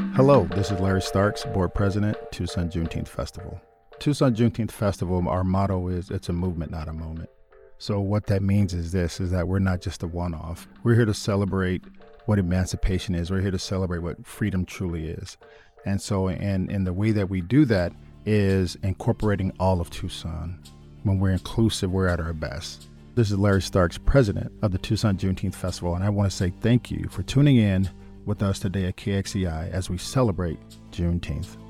Hello, this is Larry Starks, Board President, Tucson Juneteenth Festival. Tucson Juneteenth Festival, our motto is, it's a movement, not a moment. So what that means is that we're not just a one-off. We're here to celebrate what emancipation is. We're here to celebrate what freedom truly is. And so, and the way that we do that is incorporating all of Tucson. When we're inclusive, we're at our best. This is Larry Starks, President of the Tucson Juneteenth Festival, and I want to say thank you for tuning in with us today at KXEI as we celebrate Juneteenth.